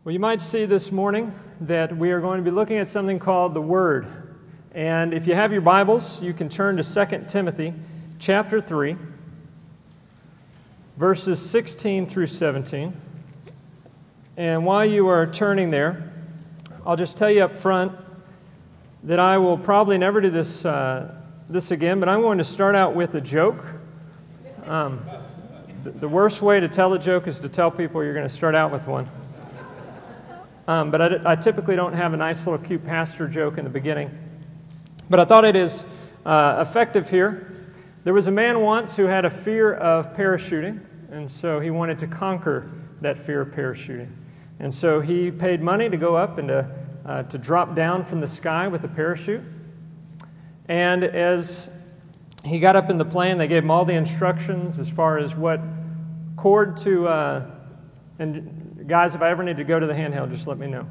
Well, you might see this morning that we are going to be looking at something called the Word. And if you have your Bibles, you can turn to 2 Timothy chapter 3, verses 16 through 17. And while you are turning there, I'll just tell you up front that I will probably never do this again, but I'm going to start out with a joke. The worst way to tell a joke is to tell people you're going to start out with one. But I typically don't have a nice little cute pastor joke in the beginning. But I thought it is effective here. There was a man once who had a fear of parachuting, and so he wanted to conquer that fear of parachuting. And so he paid money to go up and to drop down from the sky with a parachute. And as he got up in the plane, they gave him all the instructions as far as what cord to... and guys, if I ever need to go to the handheld, just let me know.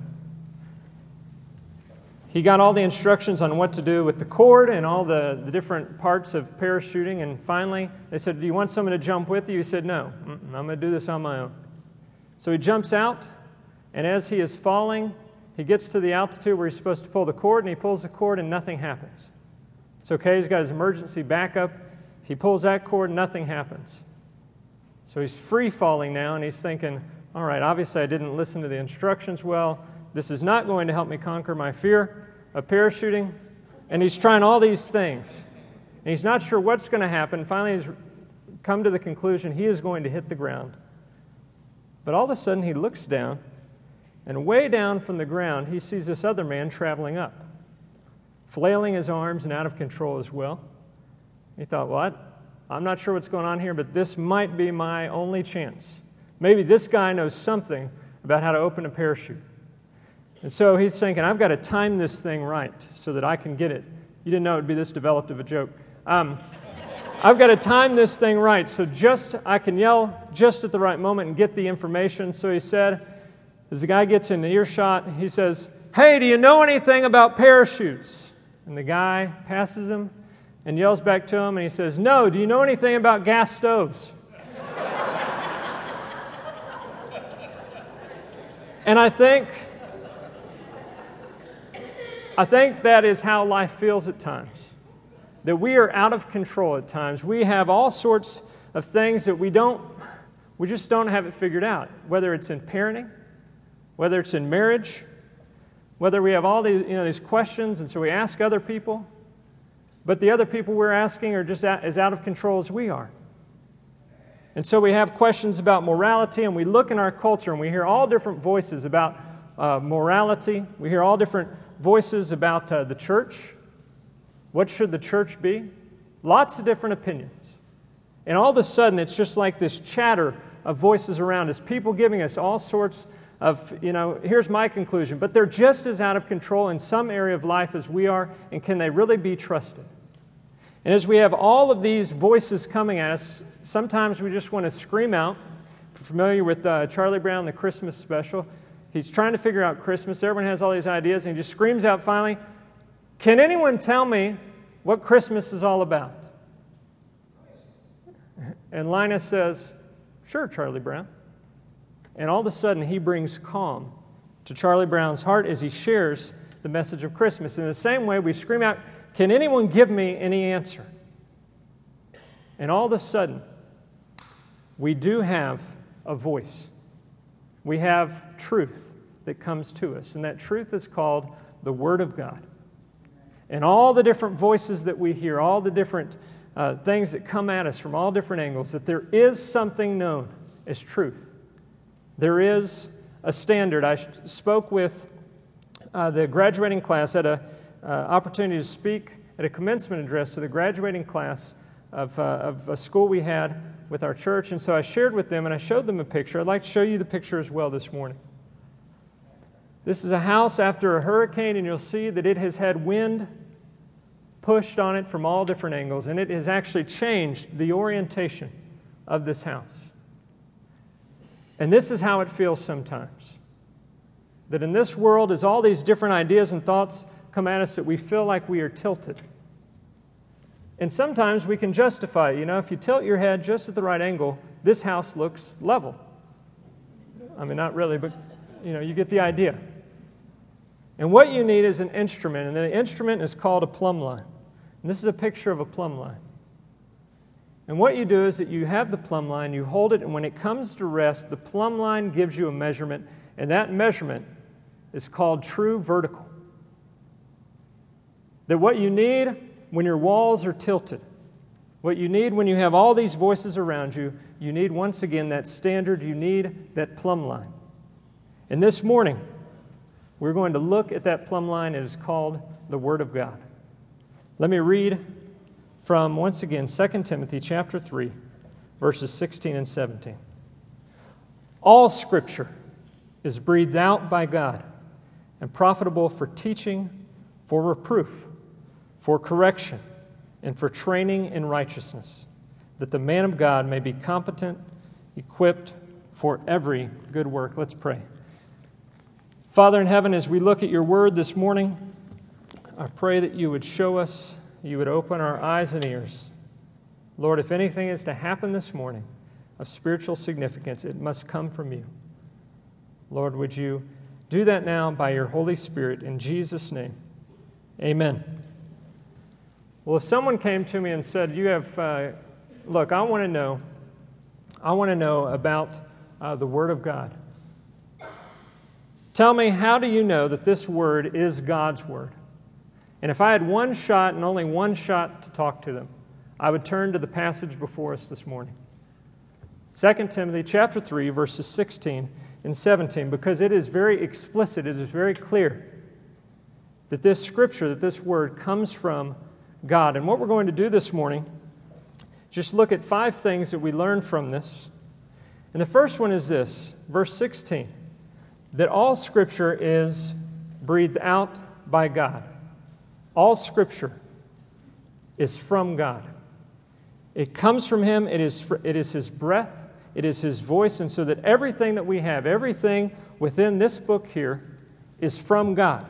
He got all the instructions on what to do with the cord and all the different parts of parachuting, and finally they said, "Do you want someone to jump with you?" He said, "No, I'm going to do this on my own." So he jumps out, and as he is falling, he gets to the altitude where he's supposed to pull the cord, and he pulls the cord and nothing happens. It's okay, he's got his emergency backup. He pulls that cord, nothing happens. So he's free falling now, and he's thinking, all right, obviously I didn't listen to the instructions well. This is not going to help me conquer my fear of parachuting. And he's trying all these things. And he's not sure what's going to happen. Finally, he's come to the conclusion he is going to hit the ground. But all of a sudden, he looks down, and way down from the ground, he sees this other man traveling up, flailing his arms and out of control as well. He thought, well, I'm not sure what's going on here, but this might be my only chance. Maybe this guy knows something about how to open a parachute. And so he's thinking, I've got to time this thing right so that I can get it. You didn't know it would be this developed of a joke. I've got to time this thing right so I can yell just at the right moment and get the information. So he said, as the guy gets in the earshot, he says, "Hey, do you know anything about parachutes?" And the guy passes him and yells back to him, and he says, "No, do you know anything about gas stoves?" And I think that is how life feels at times. That we are out of control at times. We have all sorts of things that we just don't have it figured out. Whether it's in parenting, whether it's in marriage, whether we have all these questions, and so we ask other people, but the other people we're asking are just as out of control as we are. And so we have questions about morality, and we look in our culture and we hear all different voices about morality. We hear all different voices about the church. What should the church be? Lots of different opinions. And all of a sudden, it's just like this chatter of voices around us, people giving us all sorts of, here's my conclusion, but they're just as out of control in some area of life as we are, and can they really be trusted? And as we have all of these voices coming at us, sometimes we just want to scream out. If you're familiar with Charlie Brown, the Christmas special, he's trying to figure out Christmas. Everyone has all these ideas, and he just screams out finally, "Can anyone tell me what Christmas is all about?" And Linus says, "Sure, Charlie Brown." And all of a sudden, he brings calm to Charlie Brown's heart as he shares the message of Christmas. In the same way, we scream out, "Can anyone give me any answer?" And all of a sudden, we do have a voice. We have truth that comes to us, and that truth is called the Word of God. And all the different voices that we hear, all the different things that come at us from all different angles, that there is something known as truth. There is a standard. I spoke with the graduating class at an opportunity to speak at a commencement address to the graduating class of a school we had with our church. And so I shared with them and I showed them a picture. I'd like to show you the picture as well this morning. This is a house after a hurricane, and you'll see that it has had wind pushed on it from all different angles, and it has actually changed the orientation of this house. And this is how it feels sometimes. That in this world, as all these different ideas and thoughts come at us, that we feel like we are tilted. And sometimes we can justify it. If you tilt your head just at the right angle, this house looks level. I mean, not really, but you get the idea. And what you need is an instrument, and the instrument is called a plumb line. And this is a picture of a plumb line. And what you do is that you have the plumb line, you hold it, and when it comes to rest, the plumb line gives you a measurement, and that measurement is called true vertical. That what you need when your walls are tilted, what you need when you have all these voices around you, you need once again that standard, you need that plumb line. And this morning, we're going to look at that plumb line. It is called the Word of God. Let me read from, once again, 2 Timothy chapter 3, verses 16 and 17. All Scripture is breathed out by God and profitable for teaching, for reproof, for correction, and for training in righteousness, that the man of God may be competent, equipped for every good work. Let's pray. Father in heaven, as we look at your word this morning, I pray that you would show us, you would open our eyes and ears. Lord, if anything is to happen this morning of spiritual significance, it must come from you. Lord, would you do that now by your Holy Spirit in Jesus' name? Amen. Well, if someone came to me and said, look, I want to know about the Word of God. Tell me, how do you know that this Word is God's Word? And if I had one shot and only one shot to talk to them, I would turn to the passage before us this morning. 2 Timothy chapter 3, verses 16 and 17, because it is very explicit, it is very clear that this Scripture, that this Word comes from God. And what we're going to do this morning, just look at 5 things that we learn from this. And the first one is this, verse 16, that all Scripture is breathed out by God. All Scripture is from God. It comes from Him. It is His breath. It is His voice. And so that everything that we have, everything within this book here is from God.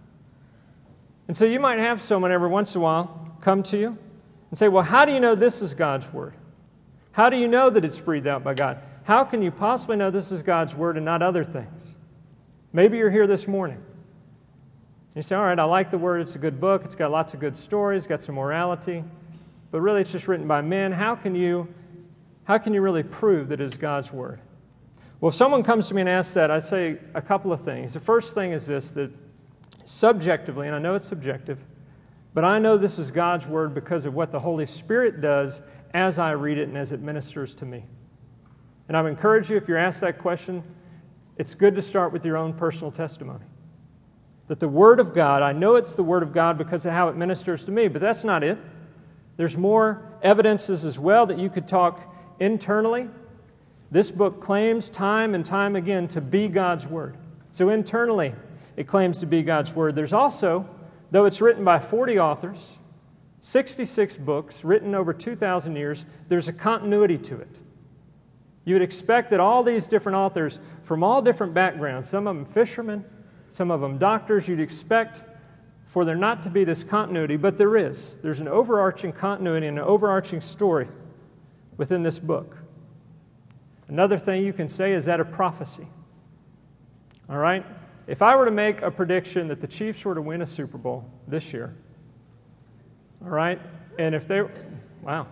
And so you might have someone every once in a while come to you and say, well, how do you know this is God's Word? How do you know that it's breathed out by God? How can you possibly know this is God's Word and not other things? Maybe you're here this morning. You say, all right, I like the Word. It's a good book. It's got lots of good stories, got some morality. But really, it's just written by men. How can you really prove that it's God's Word? Well, if someone comes to me and asks that, I say a couple of things. The first thing is this, that subjectively, and I know it's subjective, but I know this is God's Word because of what the Holy Spirit does as I read it and as it ministers to me. And I would encourage you, if you're asked that question, it's good to start with your own personal testimony. That the Word of God, I know it's the Word of God because of how it ministers to me, but that's not it. There's more evidences as well that you could talk internally. This book claims time and time again to be God's Word. So internally, it claims to be God's Word. There's also, though it's written by 40 authors, 66 books, written over 2,000 years, there's a continuity to it. You would expect that all these different authors from all different backgrounds, some of them fishermen, some of them doctors, you'd expect for there not to be this continuity, but there is. There's an overarching continuity and an overarching story within this book. Another thing you can say is that a prophecy. All right? If I were to make a prediction that the Chiefs were to win a Super Bowl this year, all right, and if they, wow,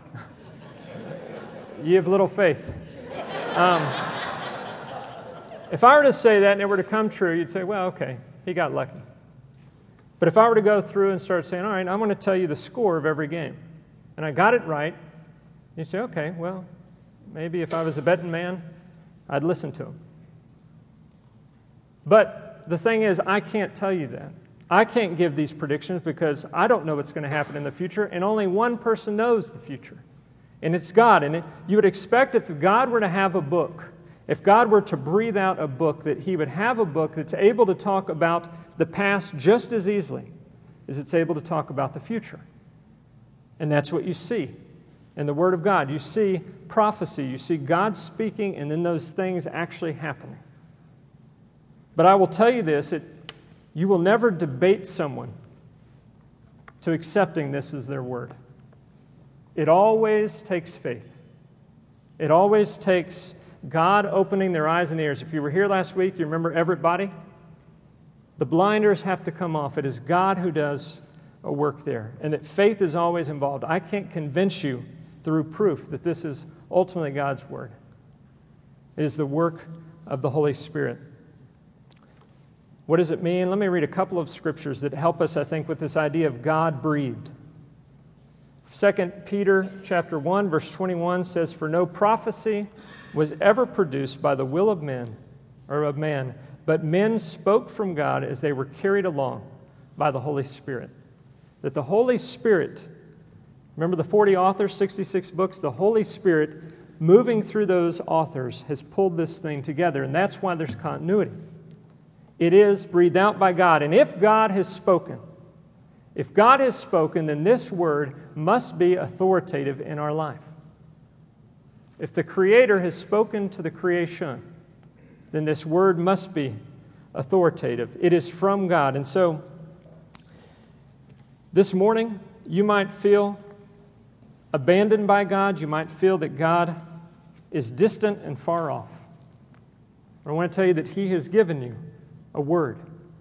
you have little faith. If I were to say that and it were to come true, you'd say, well, okay, he got lucky. But if I were to go through and start saying, all right, I'm going to tell you the score of every game, and I got it right, you'd say, okay, well, maybe if I was a betting man, I'd listen to him. But the thing is, I can't tell you that. I can't give these predictions because I don't know what's going to happen in the future, and only one person knows the future, and it's God. And you would expect if God were to have a book, if God were to breathe out a book, that He would have a book that's able to talk about the past just as easily as it's able to talk about the future. And that's what you see in the Word of God. You see prophecy, you see God speaking, and then those things actually happening. But I will tell you this, you will never debate someone to accepting this as their word. It always takes faith. It always takes God opening their eyes and ears. If you were here last week, you remember Everett Body? The blinders have to come off. It is God who does a work there, and that faith is always involved. I can't convince you through proof that this is ultimately God's Word. It is the work of the Holy Spirit. What does it mean? Let me read a couple of scriptures that help us, I think, with this idea of God-breathed. 2 Peter chapter 1, verse 21 says, "For no prophecy was ever produced by the will of men, or of man, but men spoke from God as they were carried along by the Holy Spirit." That the Holy Spirit, remember the 40 authors, 66 books, the Holy Spirit moving through those authors has pulled this thing together, and that's why there's continuity. It is breathed out by God, and if God has spoken, then this word must be authoritative in our life. If the Creator has spoken to the creation, then this word must be authoritative. It is from God. And so, this morning, you might feel abandoned by God. You might feel that God is distant and far off. But I want to tell you that He has given you a word.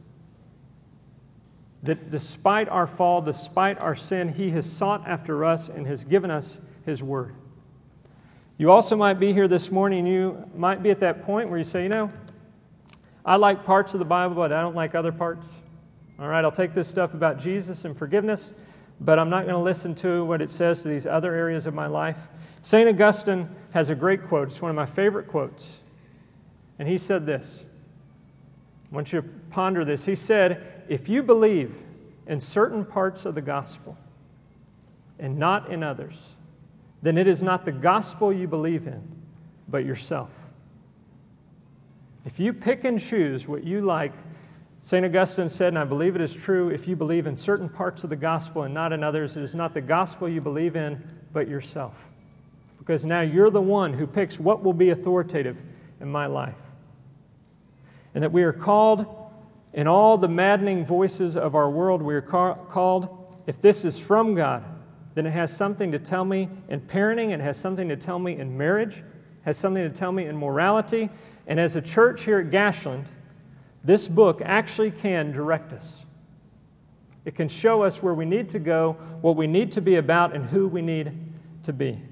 That despite our fall, despite our sin, He has sought after us and has given us His word. You also might be here this morning, and you might be at that point where you say, I like parts of the Bible, but I don't like other parts. All right, I'll take this stuff about Jesus and forgiveness, but I'm not going to listen to what it says to these other areas of my life. St. Augustine has a great quote. It's one of my favorite quotes. And he said this. I want you to ponder this. He said, if you believe in certain parts of the gospel and not in others, then it is not the gospel you believe in, but yourself. If you pick and choose what you like, St. Augustine said, and I believe it is true, if you believe in certain parts of the gospel and not in others, it is not the gospel you believe in, but yourself. Because now you're the one who picks what will be authoritative in my life. And that we are called, in all the maddening voices of our world, we are called, if this is from God, then it has something to tell me in parenting, it has something to tell me in marriage, it has something to tell me in morality. And as a church here at Gashland, this book actually can direct us. It can show us where we need to go, what we need to be about, and who we need to be.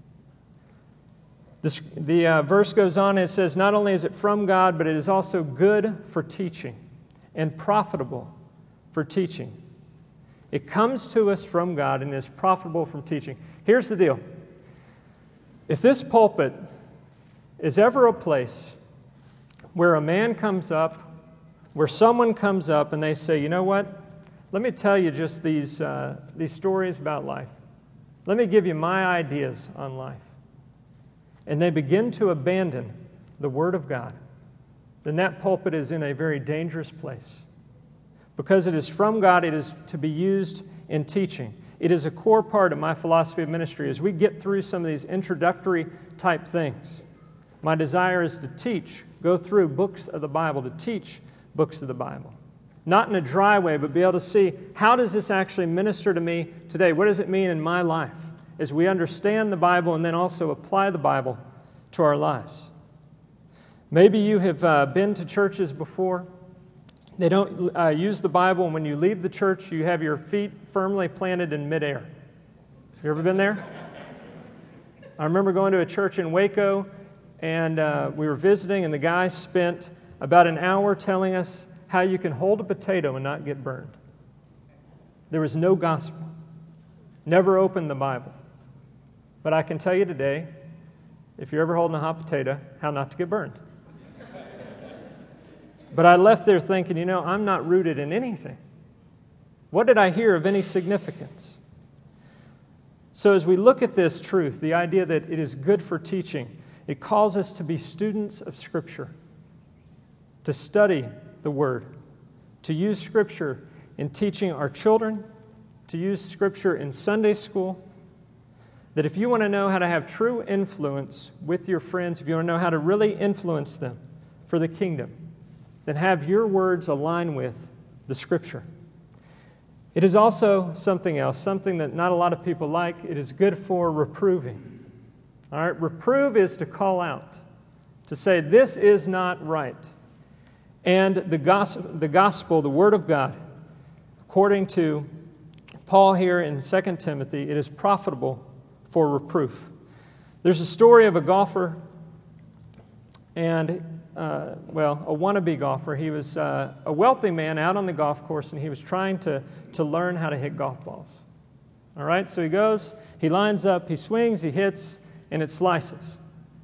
The verse goes on and it says, not only is it from God, but it is also good for teaching and profitable for teaching. It comes to us from God and is profitable from teaching. Here's the deal. If this pulpit is ever a place where a man comes up, where someone comes up and they say, you know what? Let me tell you just these stories about life. Let me give you my ideas on life. And they begin to abandon the Word of God, then that pulpit is in a very dangerous place. Because it is from God, it is to be used in teaching. It is a core part of my philosophy of ministry. As we get through some of these introductory type things, my desire is to teach, go through books of the Bible, to teach books of the Bible. Not in a dry way, but be able to see, how does this actually minister to me today? What does it mean in my life? As we understand the Bible and then also apply the Bible to our lives. Maybe you have been to churches before. They don't use the Bible, and when you leave the church, you have your feet firmly planted in midair. You ever been there? I remember going to a church in Waco, and we were visiting, and the guy spent about an hour telling us how you can hold a potato and not get burned. There was no gospel. Never opened the Bible. But I can tell you today, if you're ever holding a hot potato, how not to get burned. But I left there thinking, I'm not rooted in anything. What did I hear of any significance? So as we look at this truth, the idea that it is good for teaching, it calls us to be students of Scripture, to study the Word, to use Scripture in teaching our children, to use Scripture in Sunday school, that if you want to know how to have true influence with your friends, if you want to know how to really influence them for the kingdom, then have your words align with the Scripture. It is also something else, something that not a lot of people like. It is good for reproving. All right, reprove is to call out. to say this is not right. And the gospel, the Word of God, according to Paul here in 2 Timothy, it is profitable for reproof. There's a story of a golfer and, a wannabe golfer. He was a wealthy man out on the golf course, and he was trying to learn how to hit golf balls. All right, so he goes, he lines up, he swings, he hits, and it slices.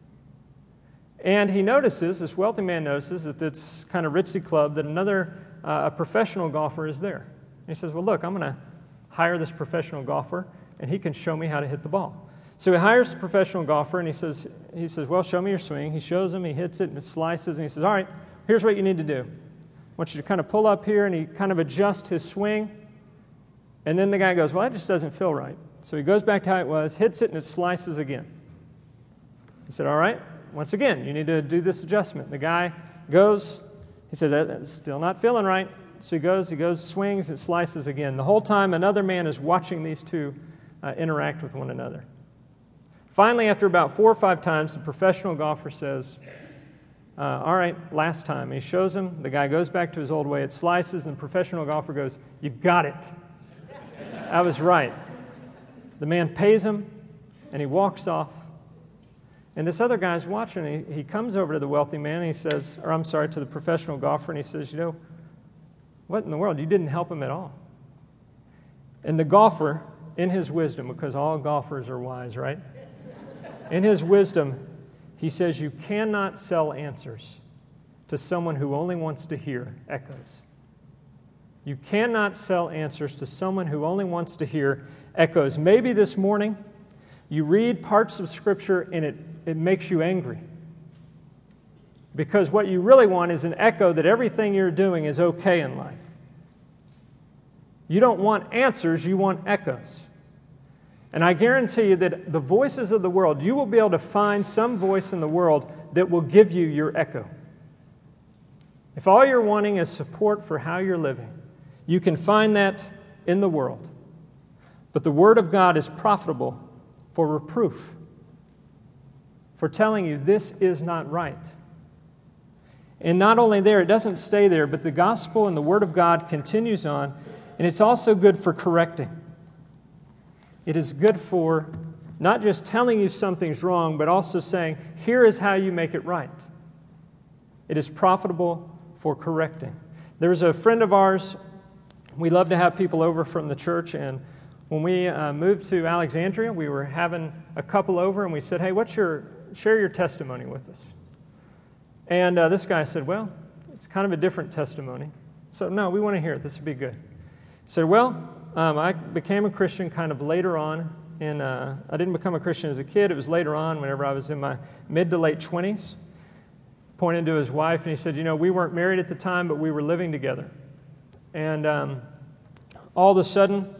And he notices, this wealthy man notices, at this kind of ritzy club that another a professional golfer is there. And he says, well, look, I'm going to hire this professional golfer, and he can show me how to hit the ball. So he hires a professional golfer, and he says, well, show me your swing. He shows him, he hits it, and it slices, and he says, all right, here's what you need to do. I want you to kind of pull up here, and he kind of adjusts his swing. And then the guy goes, well, that just doesn't feel right. So he goes back to how it was, hits it, and it slices again. He said, all right, once again, you need to do this adjustment. The guy goes, he said, that's still not feeling right. So he goes, swings, it slices again. The whole time, another man is watching these two interact with one another. Finally, after about 4 or 5 times, the professional golfer says, all right, last time. And he shows him. The guy goes back to his old way. It slices, and the professional golfer goes, you've got it. I was right. The man pays him, and he walks off. And this other guy's watching, and he comes over to the wealthy man, and he says, to the professional golfer, and he says, what in the world? You didn't help him at all. And the golfer, in his wisdom, because all golfers are wise, right? In his wisdom, he says, you cannot sell answers to someone who only wants to hear echoes. You cannot sell answers to someone who only wants to hear echoes. Maybe this morning you read parts of Scripture and it makes you angry. Because what you really want is an echo that everything you're doing is okay in life. You don't want answers, you want echoes. And I guarantee you that the voices of the world, you will be able to find some voice in the world that will give you your echo. If all you're wanting is support for how you're living, you can find that in the world. But the Word of God is profitable for reproof, for telling you this is not right. And not only there, it doesn't stay there, but the gospel and the Word of God continues on, and it's also good for correcting. It is good for not just telling you something's wrong, but also saying, here is how you make it right. It is profitable for correcting. There was a friend of ours. We love to have people over from the church, and when we moved to Alexandria, we were having a couple over, and we said, hey, share your testimony with us. And this guy said, well, it's kind of a different testimony. So, no, we want to hear it. This would be good. He said, well, I became a Christian kind of later on. I didn't become a Christian as a kid. It was later on, whenever I was in my mid to late 20s. Pointed to his wife, and he said, we weren't married at the time, but we were living together. And all of a sudden,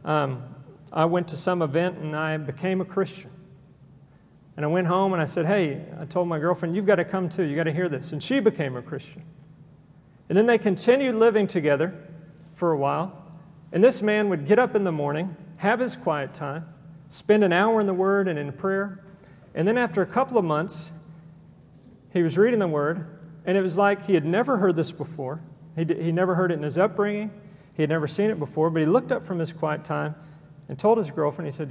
I went to some event, and I became a Christian. And I went home, and I said, hey, I told my girlfriend, you've got to come too. You've got to hear this. And she became a Christian. And then they continued living together for a while. And this man would get up in the morning, have his quiet time, spend an hour in the Word and in prayer. And then after a couple of months, he was reading the Word, and it was like he had never heard this before. He never heard it in his upbringing. He had never seen it before, but he looked up from his quiet time and told his girlfriend, he said,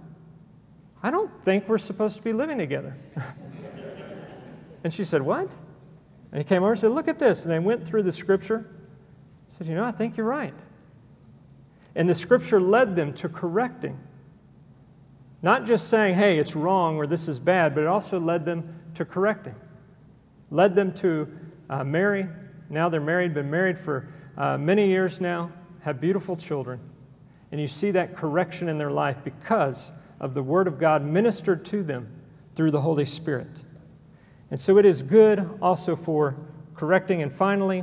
I don't think we're supposed to be living together. And she said, what? And he came over and said, look at this. And they went through the Scripture. He said, I think you're right. And the Scripture led them to correcting. Not just saying, hey, it's wrong or this is bad, but it also led them to correcting. Led them to marry. Now they're married, been married for many years now, have beautiful children. And you see that correction in their life because of the Word of God ministered to them through the Holy Spirit. And so it is good also for correcting. And finally, it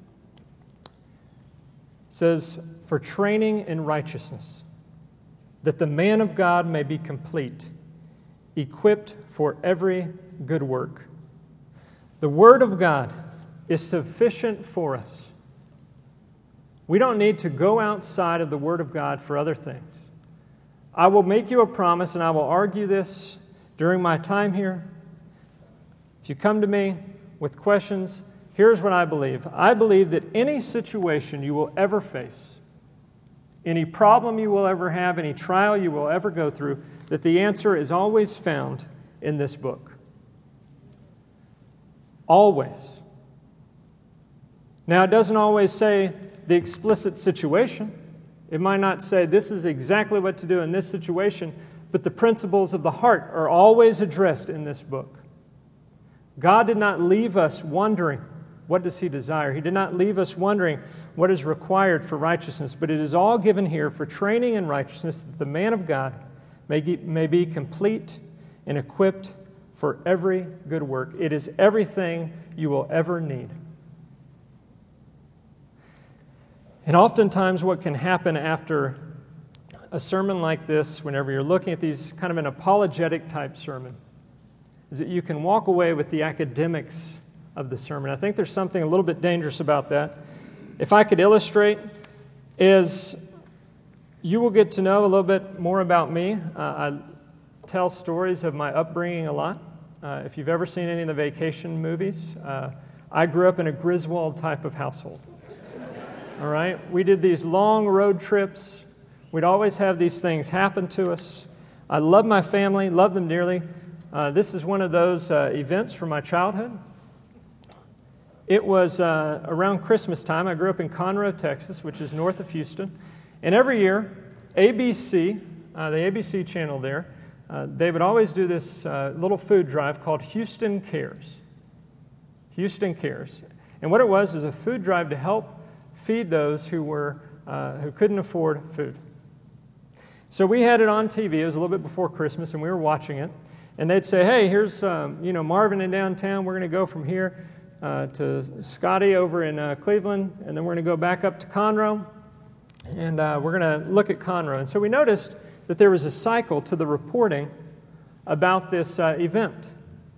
says, for training in righteousness, that the man of God may be complete, equipped for every good work. The Word of God is sufficient for us. We don't need to go outside of the Word of God for other things. I will make you a promise, and I will argue this during my time here. If If you come to me with questions, here's what I believe. I believe that any situation you will ever face, any problem you will ever have, any trial you will ever go through, that the answer is always found in this book. Always. Now, it doesn't always say the explicit situation. It might not say this is exactly what to do in this situation, but the principles of the heart are always addressed in this book. God did not leave us wondering, what does He desire? He did not leave us wondering what is required for righteousness, but it is all given here for training in righteousness, that the man of God may be complete and equipped for every good work. It is everything you will ever need. And oftentimes what can happen after a sermon like this, whenever you're looking at these kind of an apologetic type sermon, is that you can walk away with the academics of the sermon. I think there's something a little bit dangerous about that. If I could illustrate, is you will get to know a little bit more about me. I tell stories of my upbringing a lot. If you've ever seen any of the vacation movies, I grew up in a Griswold type of household. All right? We did these long road trips. We'd always have these things happen to us. I love my family, love them dearly. This is one of those events from my childhood. It was around Christmas time. I grew up in Conroe, Texas, which is north of Houston. And every year, ABC, the ABC channel there, they would always do this little food drive called Houston Cares. Houston Cares. And what it was is a food drive to help feed those who couldn't afford food. So we had it on TV. It was a little bit before Christmas, and we were watching it. And they'd say, hey, here's Marvin in downtown. We're going to go from here to Scotty over in Cleveland, and then we're going to go back up to Conroe, and we're going to look at Conroe. And so we noticed that there was a cycle to the reporting about this event.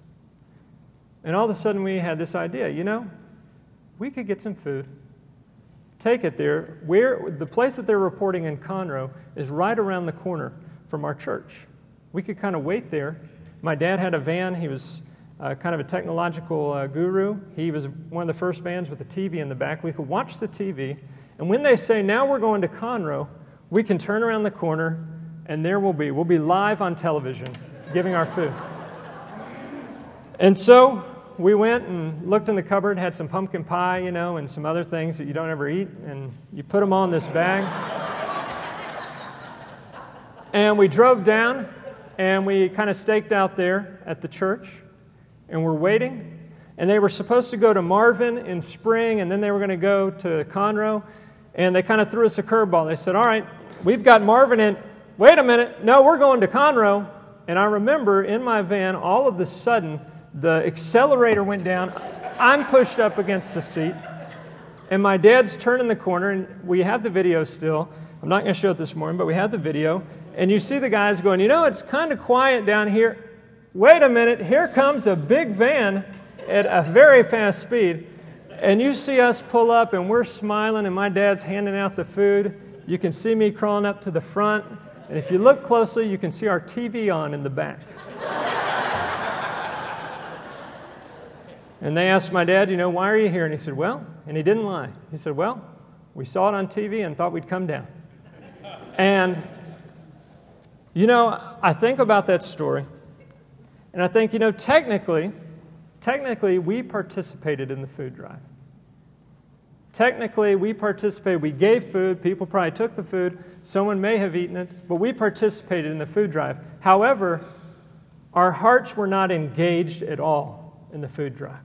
And all of a sudden we had this idea, we could get some food, take it there. The place that they're reporting in Conroe is right around the corner from our church. We could kind of wait there. My dad had a van. He was kind of a technological guru. He was one of the first vans with a TV in the back. We could watch the TV, and when they say, now we're going to Conroe, we can turn around the corner, and there we'll be live on television giving our food. And so we went and looked in the cupboard, had some pumpkin pie, and some other things that you don't ever eat, and you put them all in this bag. And we drove down, and we kind of staked out there at the church, and we're waiting. And they were supposed to go to Marvin in spring, and then they were going to go to Conroe, and they kind of threw us a curveball. They said, all right, we've got Marvin in. Wait a minute. No, we're going to Conroe. And I remember in my van, all of a sudden, the accelerator went down. I'm pushed up against the seat, and my dad's turning the corner, and we have the video still. I'm not going to show it this morning, but we have the video. And you see the guys going, it's kind of quiet down here. Wait a minute, here comes a big van at a very fast speed. And you see us pull up, and we're smiling, and my dad's handing out the food. You can see me crawling up to the front. And if you look closely, you can see our TV on in the back. And they asked my dad, why are you here? And he said, and he didn't lie. He said, we saw it on TV and thought we'd come down. And, I think about that story, and I think, technically, we participated in the food drive. Technically, we participated. We gave food. People probably took the food. Someone may have eaten it, but we participated in the food drive. However, our hearts were not engaged at all in the food drive.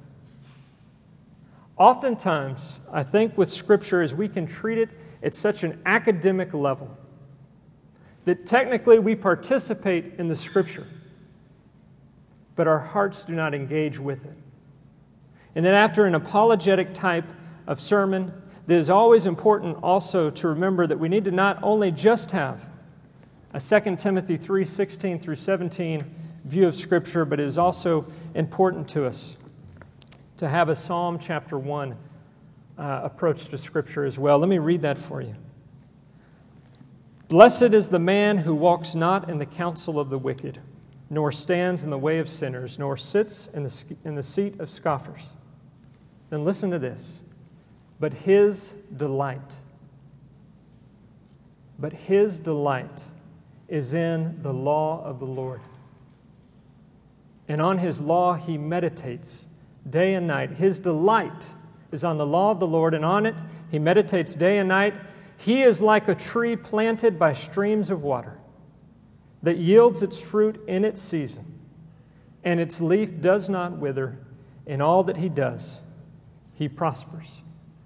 Oftentimes, I think with Scripture is we can treat it at such an academic level that technically we participate in the Scripture, but our hearts do not engage with it. And then after an apologetic type of sermon, it is always important also to remember that we need to not only just have a 2 Timothy 3:16 through 17 view of Scripture, but it is also important to us to have a Psalm chapter 1 approach to Scripture as well. Let me read that for you. Blessed is the man who walks not in the counsel of the wicked, nor stands in the way of sinners, nor sits in the seat of scoffers. Then listen to this. But his delight is in the law of the Lord. And on his law he meditates day and night. His delight is on the law of the Lord, and on it he meditates day and night. He is like a tree planted by streams of water that yields its fruit in its season, and its leaf does not wither. In all that he does, he prospers.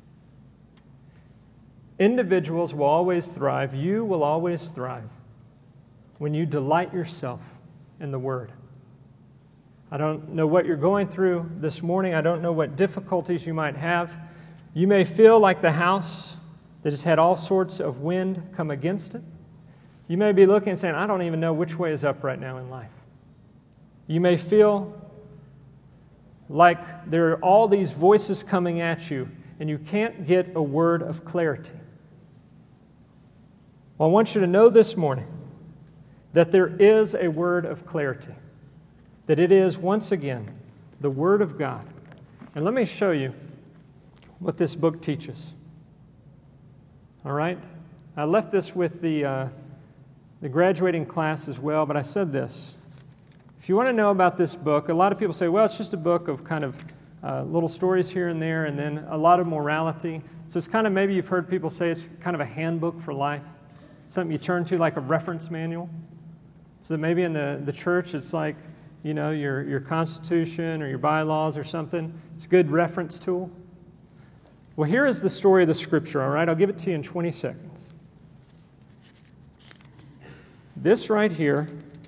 Individuals will always thrive. You will always thrive when you delight yourself in the Word. I don't know what you're going through this morning. I don't know what difficulties you might have. You may feel like the house that has had all sorts of wind come against it. You may be looking and saying, I don't even know which way is up right now in life. You may feel like there are all these voices coming at you and you can't get a word of clarity. Well, I want you to know this morning that there is a word of clarity, that it is, once again, the Word of God. And let me show you what this book teaches. All right? I left this with the graduating class as well, but I said this. If you want to know about this book, a lot of people say, well, it's just a book of kind of little stories here and there, and then a lot of morality. So it's kind of, maybe you've heard people say it's kind of a handbook for life, something you turn to like a reference manual. So that maybe in the church it's like, you know, your constitution or your bylaws or something. It's a good reference tool. Well, here is the story of the Scripture, all right? I'll give it to you in 20 seconds. This right here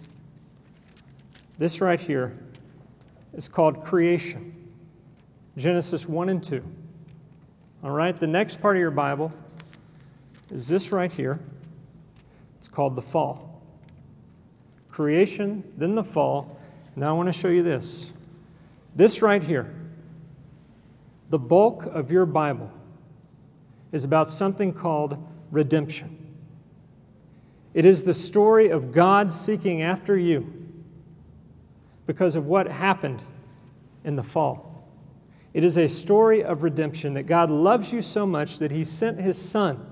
is called creation. Genesis 1 and 2. All right? The next part of your Bible is this right here. It's called the fall. Creation, then the fall. Now I want to show you this. This right here, the bulk of your Bible is about something called redemption. It is the story of God seeking after you because of what happened in the fall. It is a story of redemption, that God loves you so much that He sent His Son.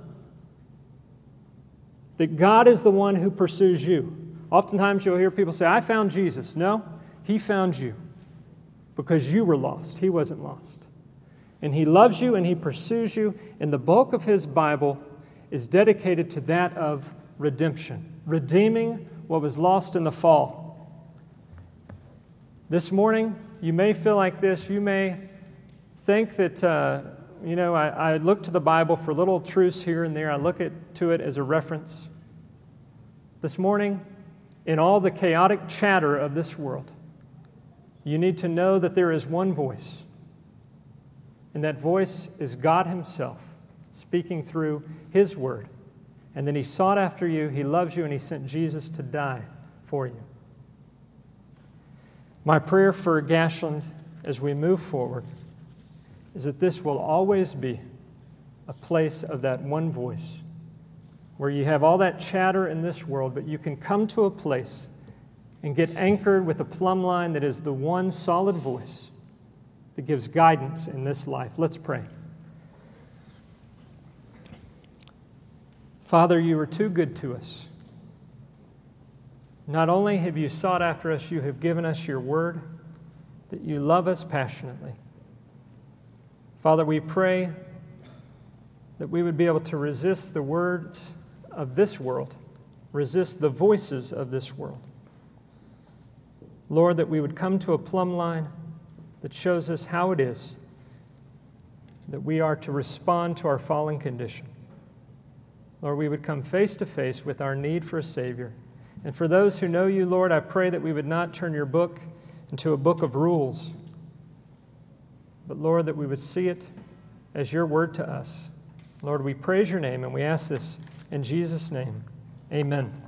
That God is the one who pursues you. Oftentimes you'll hear people say, I found Jesus. No, He found you because you were lost. He wasn't lost. And He loves you and He pursues you. And the bulk of His Bible is dedicated to that of redemption, redeeming what was lost in the fall. This morning, you may feel like this. You may think that, I look to the Bible for little truths here and there. I look to it as a reference. This morning, in all the chaotic chatter of this world, you need to know that there is one voice. And that voice is God Himself speaking through His Word. And then He sought after you, He loves you, and He sent Jesus to die for you. My prayer for Gashland as we move forward is that this will always be a place of that one voice, where you have all that chatter in this world, but you can come to a place and get anchored with a plumb line that is the one solid voice that gives guidance in this life. Let's pray. Father, you are too good to us. Not only have you sought after us, you have given us your word, that you love us passionately. Father, we pray that we would be able to resist the words of this world, resist the voices of this world. Lord, that we would come to a plumb line that shows us how it is that we are to respond to our fallen condition. Lord, we would come face to face with our need for a Savior. And for those who know you, Lord, I pray that we would not turn your book into a book of rules, but Lord, that we would see it as your word to us. Lord, we praise your name and we ask this in Jesus' name. Amen.